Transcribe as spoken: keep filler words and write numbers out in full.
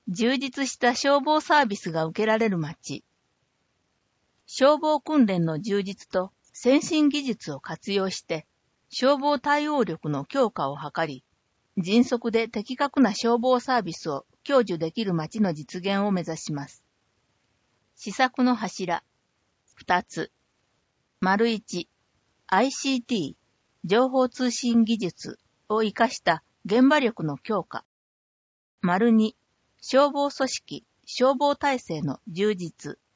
充実した消防サービスが受けられる町。消防訓練の充実と先進技術を活用して、消防対応力の強化を図り、迅速で的確な消防サービスを享受できる町の実現を目指します。施策の柱。二つ。丸一、アイシーティー、情報通信技術を活かした現場力の強化。丸二、消防組織、消防体制の充実。